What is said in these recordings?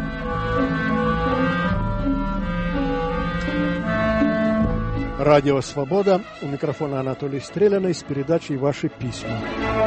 Радио «Свобода». У микрофона Анатолий Стреляный с передачей «Ваши письма».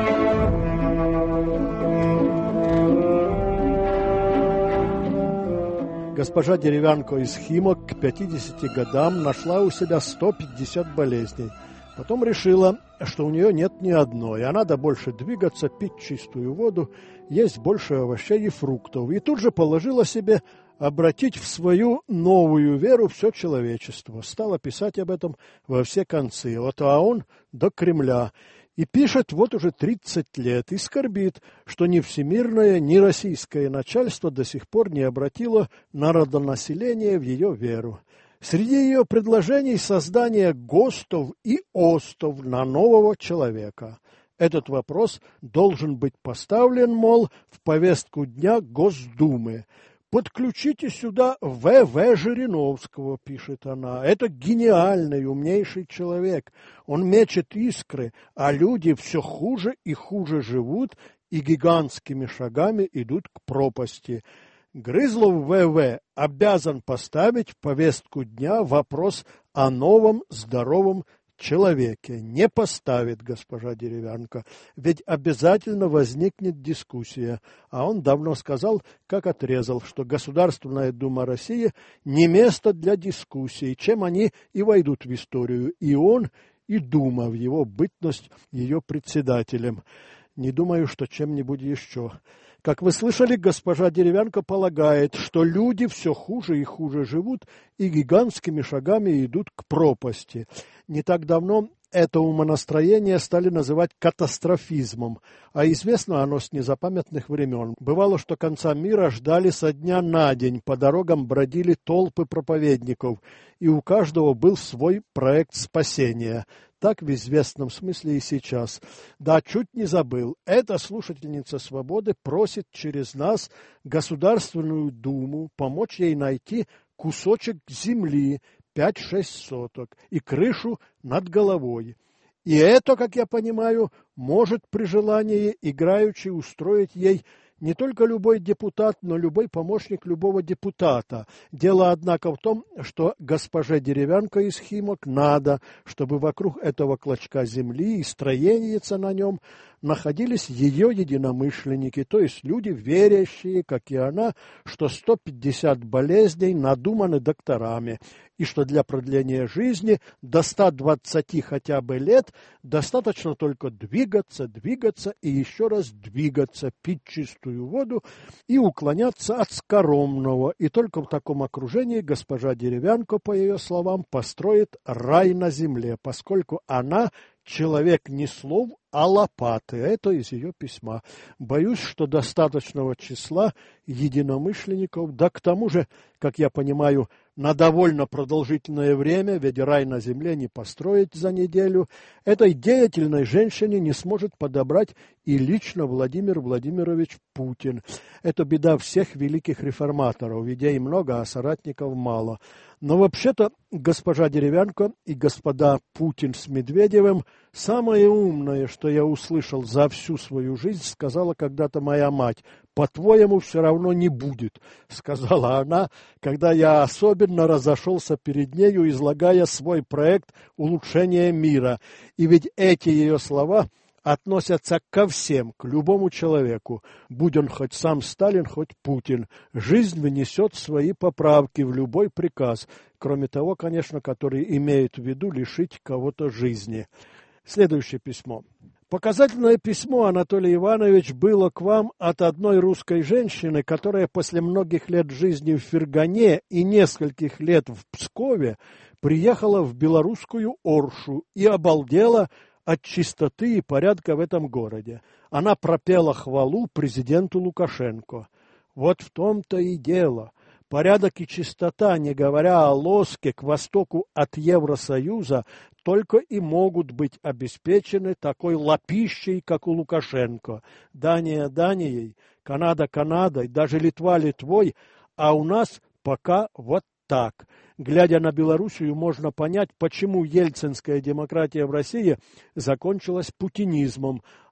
Госпожа Деревянко из Химок к 50 годам нашла у себя 150 болезней. Потом решила, что у нее нет ни одной, а надо больше двигаться, пить чистую воду, есть больше овощей и фруктов. И тут же положила себе обратить в свою новую веру все человечество. Стала писать об этом во все концы, от ОАОН до Кремля. И пишет вот уже 30 лет, и скорбит, что ни всемирное, ни российское начальство до сих пор не обратило народонаселение в ее веру. Среди ее предложений создание ГОСТов и ОСТов на нового человека. Этот вопрос должен быть поставлен, мол, в повестку дня Госдумы. «Подключите сюда В.В. Жириновского», пишет она. «Это гениальный, умнейший человек. Он мечет искры, а люди все хуже и хуже живут и гигантскими шагами идут к пропасти». Грызлов В.В. обязан поставить в повестку дня вопрос о новом здоровом человеке. Не поставит госпожа Деревянко, ведь обязательно возникнет дискуссия. А он давно сказал, как отрезал, что Государственная Дума России не место для дискуссий, чем они и войдут в историю. И он, и Дума в его бытность ее председателем. Не думаю, что чем-нибудь еще. Как вы слышали, госпожа Деревянко полагает, что люди все хуже и хуже живут и гигантскими шагами идут к пропасти. Не так давно это умонастроение стали называть катастрофизмом, а известно оно с незапамятных времен. Бывало, что конца мира ждали со дня на день, по дорогам бродили толпы проповедников, и у каждого был свой проект спасения. Так в известном смысле и сейчас. Да, чуть не забыл. Эта слушательница «Свободы» просит через нас Государственную Думу помочь ей найти кусочек земли 5-6 соток и крышу над головой. И это, как я понимаю, может при желании играючи устроить ей не только любой депутат, но любой помощник любого депутата. Дело, однако, в том, что госпоже Деревянко из Химок надо, чтобы вокруг этого клочка земли и строенияца на нем находились ее единомышленники, то есть люди, верящие, как и она, что 150 болезней надуманы докторами, и что для продления жизни до 120 хотя бы лет достаточно только двигаться и еще раз двигаться, пить чистую воду и уклоняться от скоромного. И только в таком окружении госпожа Деревянко, по ее словам, построит рай на земле, поскольку она человек не слов, а лопаты. Это из ее письма. Боюсь, что достаточного числа единомышленников, да к тому же, как я понимаю, на довольно продолжительное время, ведь рай на земле не построить за неделю, этой деятельной женщине не сможет подобрать и лично Владимир Владимирович Путин. Это беда всех великих реформаторов. Идей много, а соратников мало. Но вообще-то госпожа Деревянко и господа Путин с Медведевым самое умное, что я услышал за всю свою жизнь, сказала когда-то моя мать. «По-твоему, все равно не будет», — сказала она, когда я особенно разошелся перед нею, излагая свой проект улучшения мира. И ведь эти ее слова относятся ко всем, к любому человеку, будь он хоть сам Сталин, хоть Путин. Жизнь внесет свои поправки в любой приказ, кроме того, конечно, который имеет в виду лишить кого-то жизни. Следующее письмо. Показательное письмо, Анатолий Иванович, было к вам от одной русской женщины, которая после многих лет жизни в Фергане и нескольких лет в Пскове приехала в белорусскую Оршу и обалдела от чистоты и порядка в этом городе. Она пропела хвалу президенту Лукашенко. Вот в том-то и дело. Порядок и чистота, не говоря о лоске к востоку от Евросоюза, только и могут быть обеспечены такой лапищей, как у Лукашенко. Дания Данией, Канада Канадой, даже Литва Литвой, а у нас пока вот так. Глядя на Белоруссию, можно понять, почему ельцинская демократия в России закончилась путинизмом,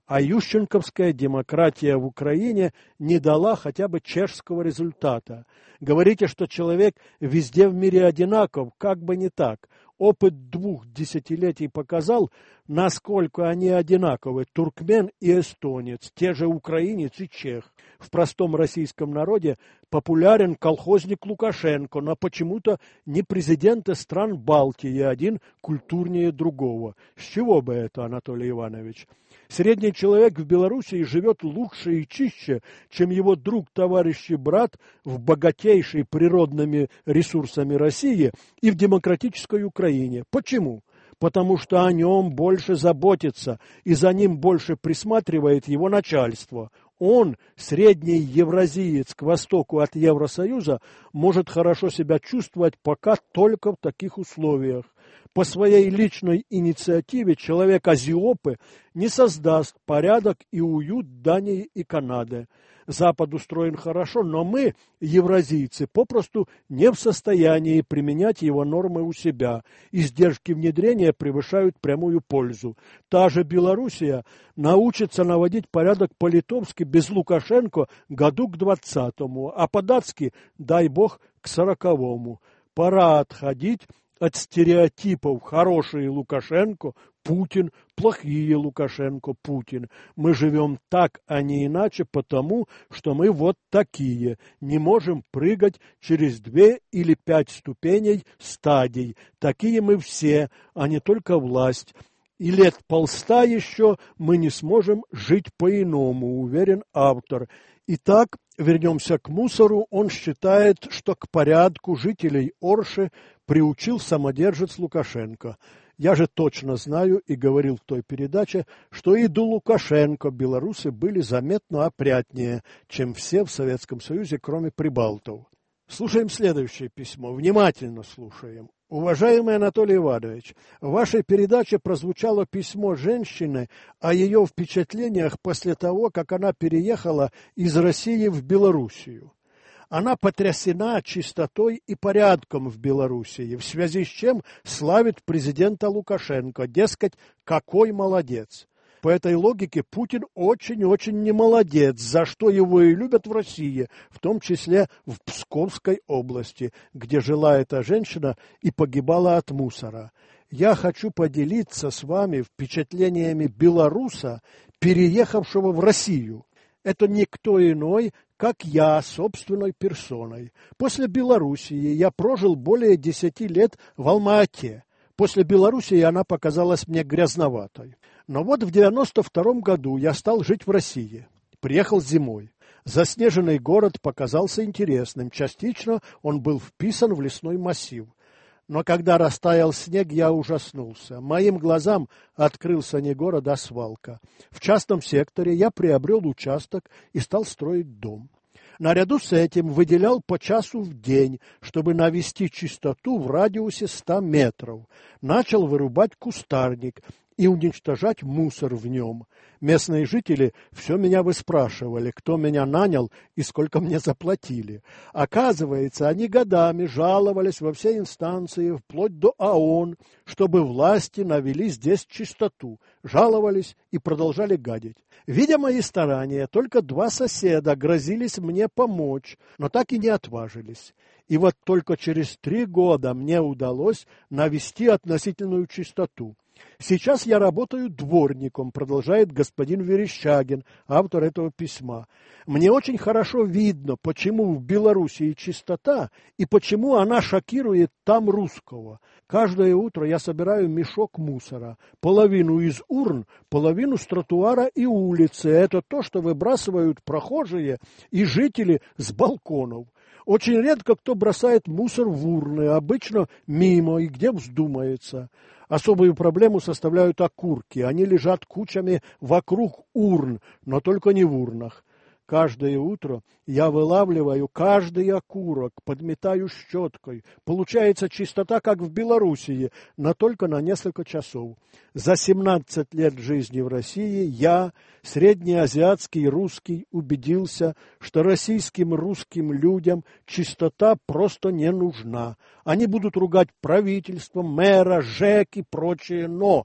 А ющенковская демократия в Украине не дала хотя бы чешского результата. Говорите, что человек везде в мире одинаков, как бы не так. Опыт 2 десятилетий показал, насколько они одинаковы, туркмен и эстонец, те же украинец и чех. В простом российском народе популярен колхозник Лукашенко, но почему-то не президенты стран Балтии, один культурнее другого. С чего бы это, Анатолий Иванович? Средний человек в Белоруссии живет лучше и чище, чем его друг, товарищ и брат в богатейшей природными ресурсами России и в демократической Украине. Почему? Потому что о нем больше заботится и за ним больше присматривает его начальство. Он, средний евразиец к востоку от Евросоюза, может хорошо себя чувствовать пока только в таких условиях. По своей личной инициативе человек Азиопы не создаст порядок и уют Дании и Канады. Запад устроен хорошо, но мы, евразийцы, попросту не в состоянии применять его нормы у себя. Издержки внедрения превышают прямую пользу. Та же Белоруссия научится наводить порядок по-литовски без Лукашенко году к 20-му, а по-датски, дай бог, к 40-му. Пора отходить от стереотипов «хорошие Лукашенко», «Путин», «плохие Лукашенко», «Путин». Мы живем так, а не иначе, потому что мы вот такие. Не можем прыгать через 2 или 5 ступеней стадий. Такие мы все, а не только власть. И лет полста еще мы не сможем жить по-иному, уверен автор. Итак, вернемся к мусору. Он считает, что к порядку жителей Орши приучил самодержец Лукашенко. Я же точно знаю и говорил в той передаче, что и до Лукашенко белорусы были заметно опрятнее, чем все в Советском Союзе, кроме прибалтов. Слушаем следующее письмо. Внимательно слушаем. Уважаемый Анатолий Иванович, в вашей передаче прозвучало письмо женщины о ее впечатлениях после того, как она переехала из России в Белоруссию. Она потрясена чистотой и порядком в Белоруссии, в связи с чем славит президента Лукашенко, дескать, какой молодец. По этой логике Путин очень-очень не молодец, за что его и любят в России, в том числе в Псковской области, где жила эта женщина и погибала от мусора. Я хочу поделиться с вами впечатлениями белоруса, переехавшего в Россию. Это никто иной, как я, собственной персоной. После Белоруссии я прожил более 10 лет в Алма-Ате. После Белоруссии она показалась мне грязноватой. Но вот в 92 году я стал жить в России. Приехал зимой. Заснеженный город показался интересным. Частично он был вписан в лесной массив. Но когда растаял снег, я ужаснулся. Моим глазам открылся не город, а свалка. В частном секторе я приобрел участок и стал строить дом. Наряду с этим выделял по часу в день, чтобы навести чистоту в радиусе 100 метров. Начал вырубать кустарник и уничтожать мусор в нем. Местные жители все меня выспрашивали, кто меня нанял и сколько мне заплатили. Оказывается, они годами жаловались во все инстанции, вплоть до ООН, чтобы власти навели здесь чистоту. Жаловались и продолжали гадить. Видя мои старания, только 2 соседа грозились мне помочь, но так и не отважились. И вот только через 3 года мне удалось навести относительную чистоту. Сейчас я работаю дворником, продолжает господин Верещагин, автор этого письма. Мне очень хорошо видно, почему в Белоруссии чистота и почему она шокирует там русского. Каждое утро я собираю мешок мусора, половину из урн, половину с тротуара и улицы. Это то, что выбрасывают прохожие и жители с балконов. Очень редко кто бросает мусор в урны, обычно мимо и где вздумается. Особую проблему составляют окурки. Они лежат кучами вокруг урн, но только не в урнах. Каждое утро я вылавливаю каждый окурок, подметаю щеткой. Получается чистота, как в Белоруссии, но только на несколько часов. За 17 лет жизни в России я, среднеазиатский русский, убедился, что российским русским людям чистота просто не нужна. Они будут ругать правительство, мэра, ЖЭК и прочее, но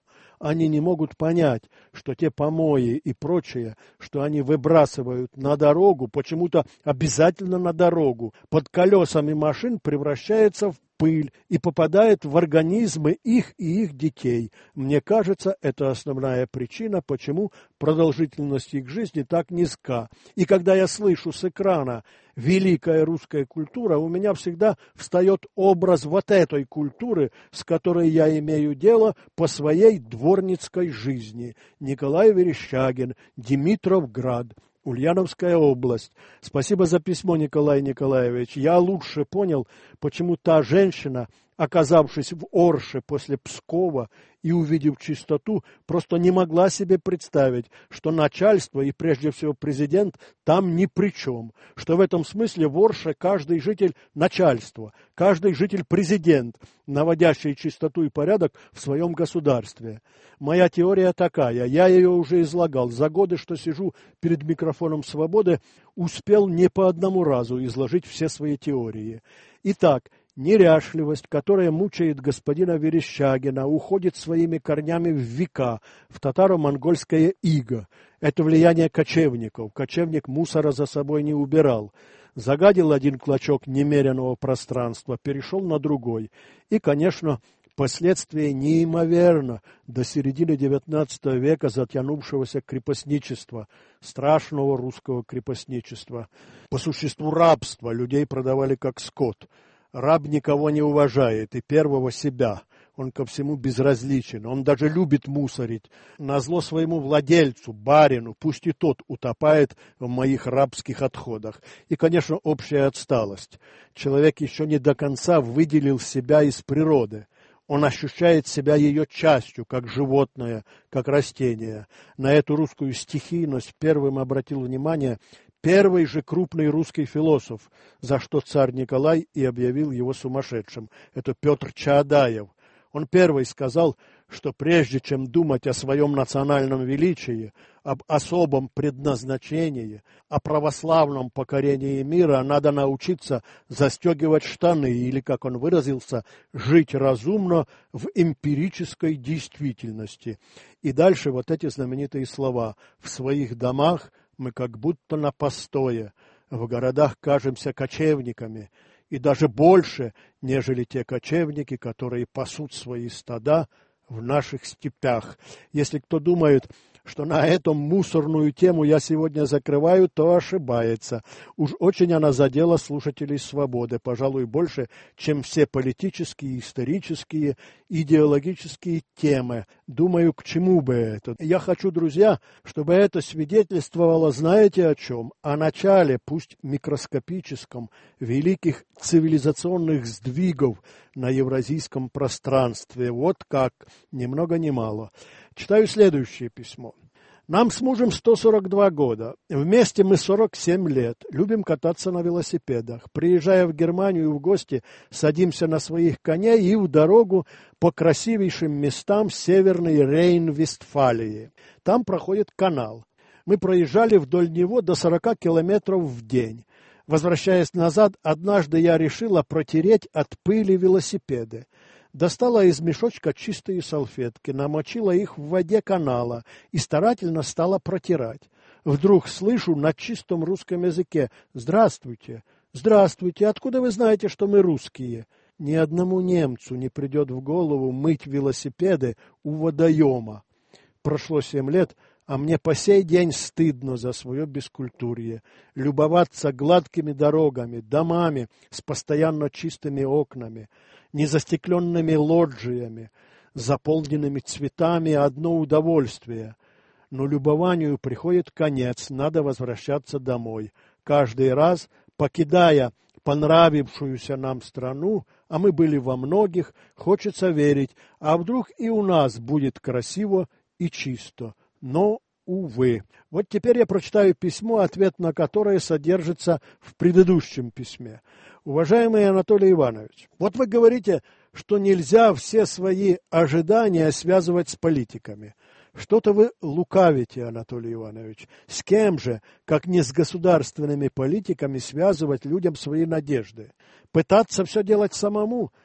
Они не могут понять, что те помои и прочее, что они выбрасывают на дорогу, почему-то обязательно на дорогу, под колесами машин превращается в пыль и попадает в организмы их и их детей. Мне кажется, это основная причина, почему продолжительность их жизни так низка. И когда я слышу с экрана «великая русская культура», у меня всегда встает образ вот этой культуры, с которой я имею дело по своей дворницкой жизни. Николай Верещагин, Димитровград, Ульяновская область. Спасибо за письмо, Николай Николаевич. Я лучше понял, почему та женщина, оказавшись в Орше после Пскова и увидев чистоту, просто не могла себе представить, что начальство и прежде всего президент там ни при чем, что в этом смысле в Орше каждый житель начальство, каждый житель президент, наводящий чистоту и порядок в своем государстве. Моя теория такая, я ее уже излагал, за годы, что сижу перед микрофоном «Свободы», успел не по одному разу изложить все свои теории. Итак, неряшливость, которая мучает господина Верещагина, уходит своими корнями в века, в татаро-монгольское иго. Это влияние кочевников. Кочевник мусора за собой не убирал. Загадил один клочок немеренного пространства, перешел на другой. И, конечно, последствия неимоверно до середины XIX века затянувшегося крепостничества, страшного русского крепостничества. По существу рабства людей продавали как скот. Раб никого не уважает, и первого себя. Он ко всему безразличен, он даже любит мусорить. Назло своему владельцу, барину, пусть и тот утопает в моих рабских отходах. И, конечно, общая отсталость. Человек еще не до конца выделил себя из природы. Он ощущает себя ее частью, как животное, как растение. На эту русскую стихийность первым обратил внимание первый же крупный русский философ, за что царь Николай и объявил его сумасшедшим. Это Петр Чаадаев. Он первый сказал, что прежде чем думать о своем национальном величии, об особом предназначении, о православном покорении мира, надо научиться застегивать штаны или, как он выразился, жить разумно в эмпирической действительности. И дальше вот эти знаменитые слова: «В своих домах мы как будто на постое, в городах кажемся кочевниками, и даже больше, нежели те кочевники, которые пасут свои стада в наших степях». Если кто думает, что на этом мусорную тему я сегодня закрываю, то ошибается. Уж очень она задела слушателей «Свободы», пожалуй, больше, чем все политические, исторические, идеологические темы. Думаю, к чему бы это? Я хочу, друзья, чтобы это свидетельствовало, знаете о чем? О начале, пусть микроскопическом, великих цивилизационных сдвигов на евразийском пространстве. Вот как, ни много ни мало. Читаю следующее письмо. Нам с мужем 142 года. Вместе мы 47 лет. Любим кататься на велосипедах. Приезжая в Германию в гости, садимся на своих коней и в дорогу по красивейшим местам Северной Рейн-Вестфалии. Там проходит канал. Мы проезжали вдоль него до 40 километров в день. Возвращаясь назад, однажды я решила протереть от пыли велосипеды. Достала из мешочка чистые салфетки, намочила их в воде канала и старательно стала протирать. Вдруг слышу на чистом русском языке: «Здравствуйте! Здравствуйте! Откуда вы знаете, что мы русские?» Ни одному немцу не придет в голову мыть велосипеды у водоема. Прошло 7 лет, а мне по сей день стыдно за свое бескультурье. Любоваться гладкими дорогами, домами с постоянно чистыми окнами, незастекленными лоджиями, заполненными цветами — одно удовольствие. Но любованию приходит конец, надо возвращаться домой. Каждый раз, покидая понравившуюся нам страну, а мы были во многих, хочется верить, а вдруг и у нас будет красиво и чисто. Но, увы. Вот теперь я прочитаю письмо, ответ на которое содержится в предыдущем письме. Уважаемый Анатолий Иванович, вот вы говорите, что нельзя все свои ожидания связывать с политиками. Что-то вы лукавите, Анатолий Иванович. С кем же, как не с государственными политиками, связывать людям свои надежды? Пытаться все делать самому?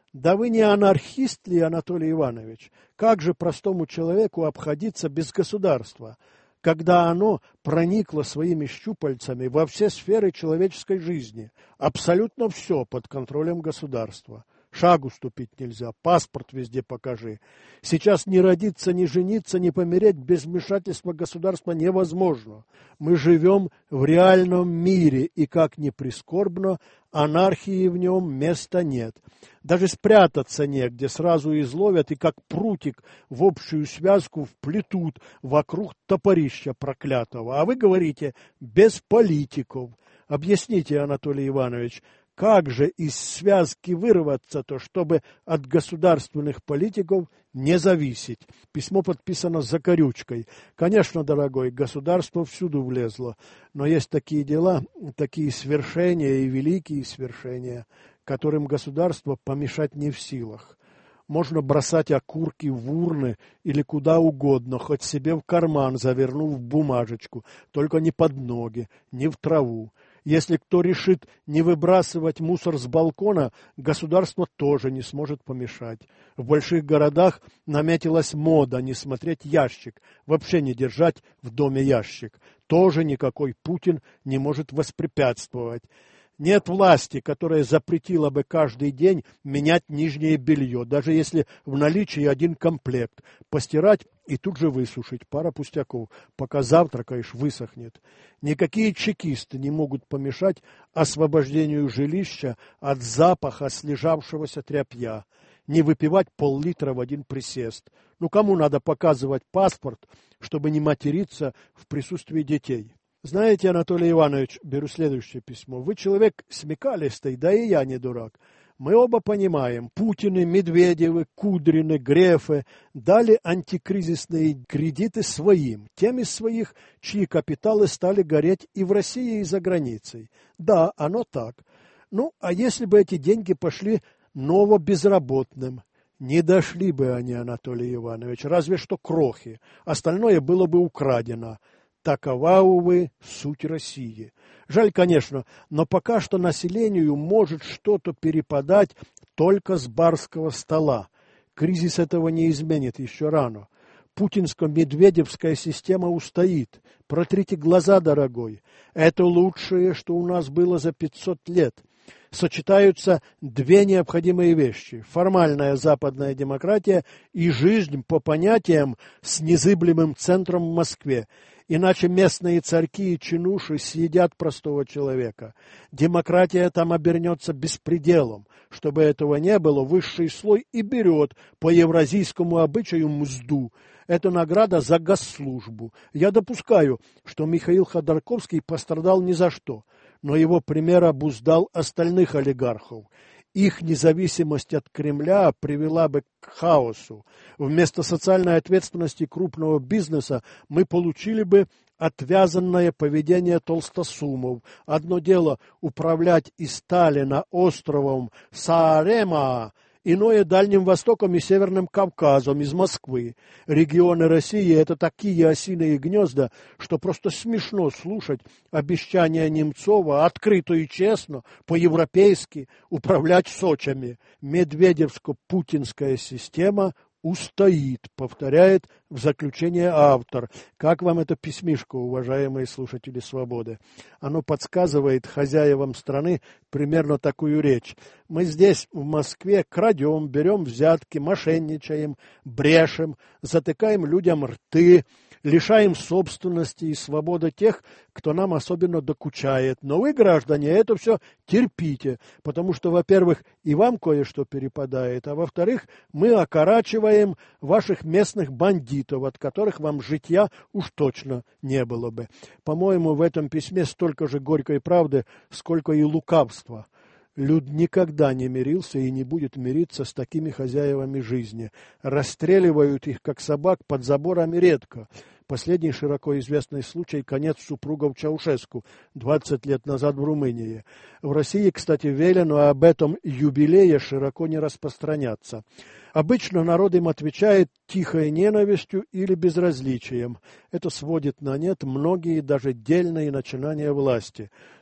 Да вы не анархист ли, Анатолий Иванович? Как же простому человеку обходиться без государства, когда оно проникло своими щупальцами во все сферы человеческой жизни? Абсолютно все под контролем государства. Шагу ступить нельзя, паспорт везде покажи. Сейчас ни родиться, ни жениться, ни помереть без вмешательства государства невозможно. Мы живем в реальном мире, и, как ни прискорбно, анархии в нем места нет. Даже спрятаться негде, сразу изловят и, как прутик, в общую связку вплетут вокруг топорища проклятого. А вы говорите, без политиков. Объясните, Анатолий Иванович, как же из связки вырваться-то, чтобы от государственных политиков не зависеть? Письмо подписано закорючкой. Конечно, дорогой, государство всюду влезло, но есть такие дела, такие свершения и великие свершения, которым государство помешать не в силах. Можно бросать окурки в урны или куда угодно, хоть себе в карман, завернув в бумажечку, только не под ноги, не в траву. Если кто решит не выбрасывать мусор с балкона, государство тоже не сможет помешать. В больших городах наметилась мода не смотреть ящик, вообще не держать в доме ящик. Тоже никакой Путин не может воспрепятствовать. Нет власти, которая запретила бы каждый день менять нижнее белье, даже если в наличии один комплект, постирать и тут же высушить, пара пустяков, пока завтракаешь, высохнет. Никакие чекисты не могут помешать освобождению жилища от запаха слежавшегося тряпья, не выпивать пол-литра в один присест. Ну, кому надо показывать паспорт, чтобы не материться в присутствии детей? Знаете, Анатолий Иванович, беру следующее письмо, вы человек смекалистый, да и я не дурак. Мы оба понимаем, Путины, Медведевы, Кудрины, Грефы дали антикризисные кредиты своим, тем из своих, чьи капиталы стали гореть и в России, и за границей. Да, оно так. Ну, а если бы эти деньги пошли новобезработным? Не дошли бы они, Анатолий Иванович, разве что крохи, остальное было бы украдено. Такова, увы, суть России. Жаль, конечно, но пока что населению может что-то перепадать только с барского стола. Кризис этого не изменит, еще рано. Путинско-медведевская система устоит. Протрите глаза, дорогой. Это лучшее, что у нас было за 500 лет. Сочетаются две необходимые вещи – формальная западная демократия и жизнь по понятиям с незыблемым центром в Москве. Иначе местные царьки и чинуши съедят простого человека. Демократия там обернется беспределом. Чтобы этого не было, высший слой и берет по евразийскому обычаю мзду. Это награда за госслужбу. Я допускаю, что Михаил Ходорковский пострадал ни за что, но его пример обуздал остальных олигархов. Их независимость от Кремля привела бы к хаосу. Вместо социальной ответственности крупного бизнеса мы получили бы отвязанное поведение толстосумов. Одно дело управлять из Сталина островом Саарема, иное Дальним Востоком и Северным Кавказом из Москвы. Регионы России – это такие осиные гнезда, что просто смешно слушать обещания Немцова открыто и честно, по-европейски, управлять Сочами. Медведевско-путинская система устоит, повторяет в заключение автор. Как вам это письмишко, уважаемые слушатели «Свободы»? Оно подсказывает хозяевам страны примерно такую речь. Мы здесь, в Москве, крадем, берем взятки, мошенничаем, брешем, затыкаем людям рты, лишаем собственности и свободы тех, кто нам особенно докучает. Но вы, граждане, это все терпите, потому что, во-первых, и вам кое-что перепадает, а во-вторых, мы окорачиваем ваших местных бандитов, от которых вам житья уж точно не было бы. По-моему, в этом письме столько же горькой правды, сколько и лукавства. Люд никогда не мирился и не будет мириться с такими хозяевами жизни. Расстреливают их, как собак, под заборами редко. Последний широко известный случай – конец супругов Чаушеску 20 лет назад в Румынии. В России, кстати, велено об этом юбилее широко не распространяться. Обычно народ им отвечает тихой ненавистью или безразличием. Это сводит на нет многие даже дельные начинания власти.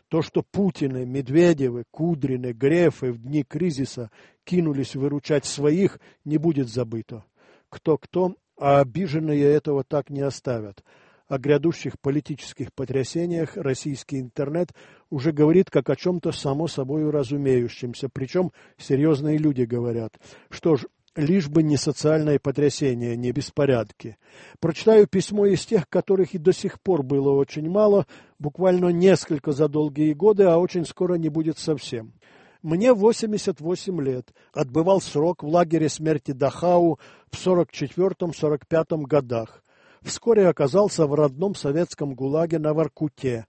То, что Путины, Медведевы, Кудрины, Грефы в дни кризиса кинулись выручать своих, не будет забыто. Кто-кто, а обиженные этого так не оставят. О грядущих политических потрясениях российский интернет уже говорит как о чем-то само собой разумеющемся, причем серьезные люди говорят. Что ж, лишь бы не социальное потрясение, не беспорядки. Прочитаю письмо из тех, которых и до сих пор было очень мало, буквально несколько за долгие годы, а очень скоро не будет совсем. Мне 88 лет. Отбывал срок в лагере смерти Дахау в 44-45 годах. Вскоре оказался в родном советском ГУЛАГе на Воркуте,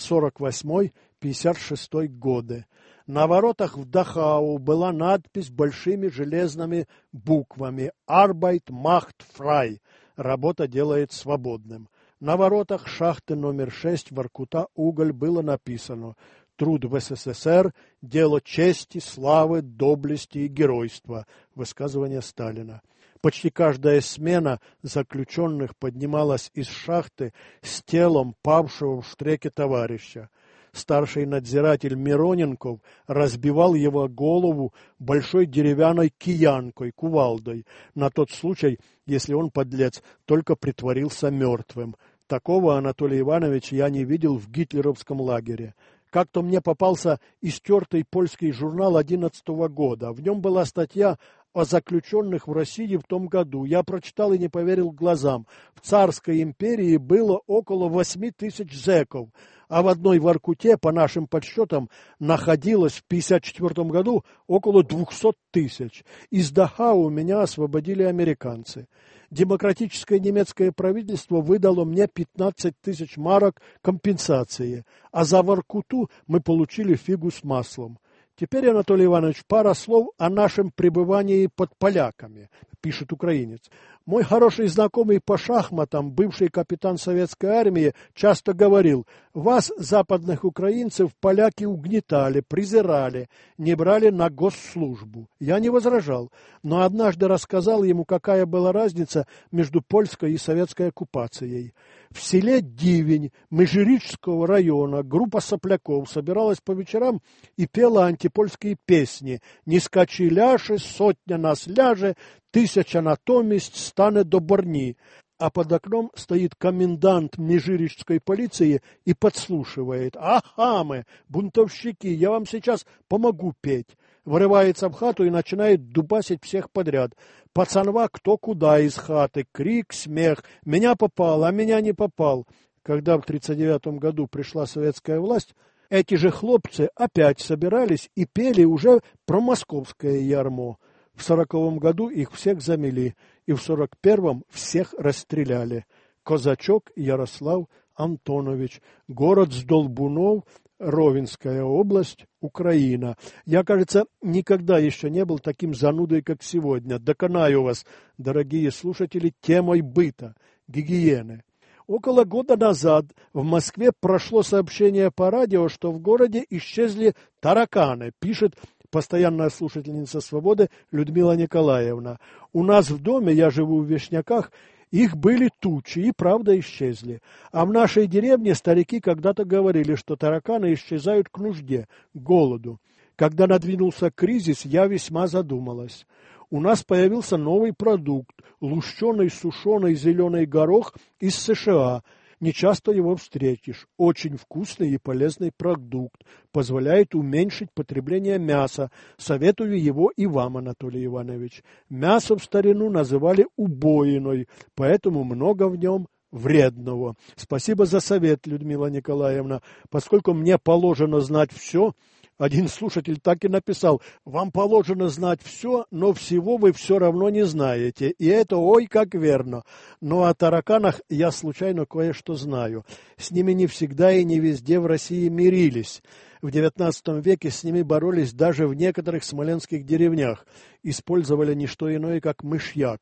48-56 годы. На воротах в Дахау была надпись большими железными буквами «Arbeit macht frei» – «Работа делает свободным». На воротах шахты номер 6 Воркута уголь было написано «Труд в СССР – дело чести, славы, доблести и геройства» – высказывание Сталина. Почти каждая смена заключенных поднималась из шахты с телом павшего в штреке товарища. Старший надзиратель Мироненков разбивал его голову большой деревянной киянкой, кувалдой, на тот случай, если он, подлец, только притворился мертвым. Такого, Анатолий Иванович, я не видел в гитлеровском лагере. Как-то мне попался истертый польский журнал 11 года. В нем была статья о заключенных в России в том году. Я прочитал и не поверил глазам. В царской империи было около 8 тысяч зэков, а в одной Воркуте, по нашим подсчетам, находилось в 1954 году около 200 тысяч. Из Дахау меня освободили американцы. Демократическое немецкое правительство выдало мне 15 тысяч марок компенсации, а за Воркуту мы получили фигу с маслом. Теперь, Анатолий Иванович, пара слов о нашем пребывании под поляками, пишет украинец. Мой хороший знакомый по шахматам, бывший капитан советской армии, часто говорил: вас, западных украинцев, поляки угнетали, презирали, не брали на госслужбу. Я не возражал, но однажды рассказал ему, какая была разница между польской и советской оккупацией. В селе Дивень Межиричского района группа сопляков собиралась по вечерам и пела антипольские песни «Не скачи ляже, сотня нас ляже, тысяча натомість стане до борни». А под окном стоит комендант Межиричской полиции и подслушивает. «Ага, мы, бунтовщики, я вам сейчас помогу петь». Вырывается в хату и начинает дубасить всех подряд. Пацанва кто куда из хаты, крик, смех, меня попал, а меня не попал. Когда в 1939 году пришла советская власть, эти же хлопцы опять собирались и пели уже про московское ярмо. В 1940 году их всех замели, и в 1941 всех расстреляли. Козачок Ярослав Антонович, город Сдолбунов, Ровенская область, Украина. Я, кажется, никогда еще не был таким занудой, как сегодня. Доконаю вас, дорогие слушатели, темой быта, гигиены. Около года назад в Москве прошло сообщение по радио, что в городе исчезли тараканы, пишет постоянная слушательница «Свободы» Людмила Николаевна. У нас в доме, я живу в Вишняках, их были тучи и правда исчезли. А в нашей деревне старики когда-то говорили, что тараканы исчезают к нужде, к голоду. Когда надвинулся кризис, я весьма задумалась. У нас появился новый продукт – лущеный сушеный зеленый горох из США. Не часто его встретишь. Очень вкусный и полезный продукт. Позволяет уменьшить потребление мяса. Советую его и вам, Анатолий Иванович. Мясо в старину называли убоиной, поэтому много в нем вредного. Спасибо за совет, Людмила Николаевна. Поскольку мне положено знать все, один слушатель так и написал: вам положено знать все, но всего вы все равно не знаете. И это ой как верно. Но о тараканах я случайно кое-что знаю. С ними не всегда и не везде в России мирились. В XIX веке с ними боролись даже в некоторых смоленских деревнях. Использовали не что иное, как мышьяк.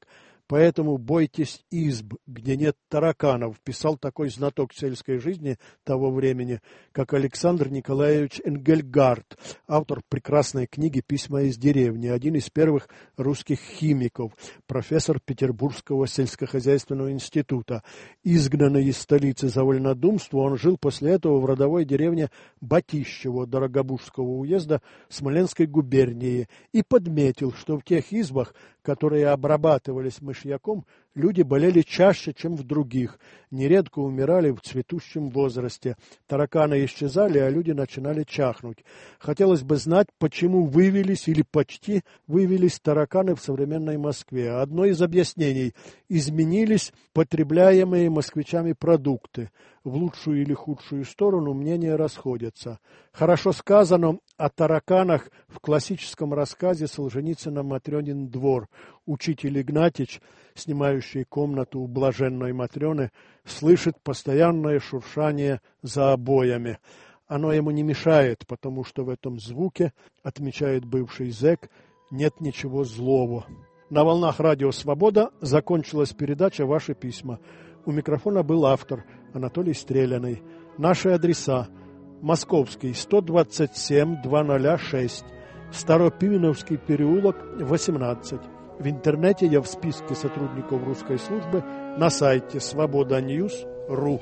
Поэтому бойтесь изб, где нет тараканов, писал такой знаток сельской жизни того времени, как Александр Николаевич Энгельгард, автор прекрасной книги «Письма из деревни», один из первых русских химиков, профессор Петербургского сельскохозяйственного института. Изгнанный из столицы за вольнодумство, он жил после этого в родовой деревне Батищево Дорогобужского уезда Смоленской губернии и подметил, что в тех избах, которые обрабатывались мышьяком, люди болели чаще, чем в других, нередко умирали в цветущем возрасте. Тараканы исчезали, а люди начинали чахнуть. Хотелось бы знать, почему вывелись или почти вывелись тараканы в современной Москве. Одно из объяснений – изменились потребляемые москвичами продукты. В лучшую или худшую сторону мнения расходятся. Хорошо сказано о тараканах в классическом рассказе Солженицына «Матрёнин двор». Учитель Игнатьич, снимающий комнату у блаженной Матрёны, слышит постоянное шуршание за обоями. Оно ему не мешает, потому что в этом звуке, отмечает бывший зэк, нет ничего злого. На волнах радио «Свобода» закончилась передача «Ваши письма». У микрофона был автор Анатолий Стреляный. Наши адреса: Московский, 127-206, Старопименовский переулок, 18. В интернете я в списке сотрудников русской службы на сайте svoboda.news.ru.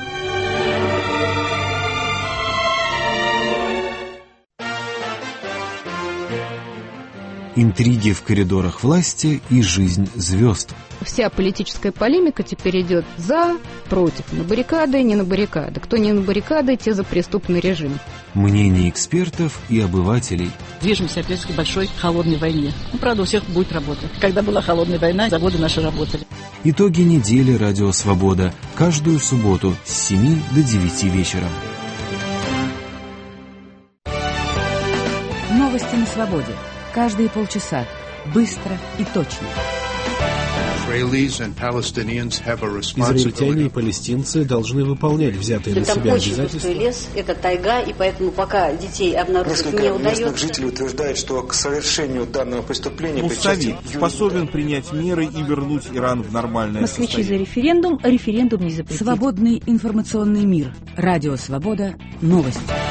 Интриги в коридорах власти и жизнь звезд. Вся политическая полемика теперь идет за, против, на баррикады, не на баррикады. Кто не на баррикады, те за преступный режим. Мнения экспертов и обывателей. Движемся опять к большой холодной войне. Правда, у всех будет работа. Когда была холодная война, заводы наши работали. Итоги недели «Радио Свобода» каждую субботу с 7 до 9 вечера. Новости на свободе. Каждые полчаса. Быстро и точно. Израильтяне и палестинцы должны выполнять взятые на себя обязательства. Лес – это тайга, и поэтому пока детей обнаружить не удается. Местных жителей утверждают, что к совершению данного преступления Мустави способен принять меры и вернуть Иран в нормальное Москвичи за референдум, референдум не запретит. Свободный информационный мир. Радио Свобода. Новости.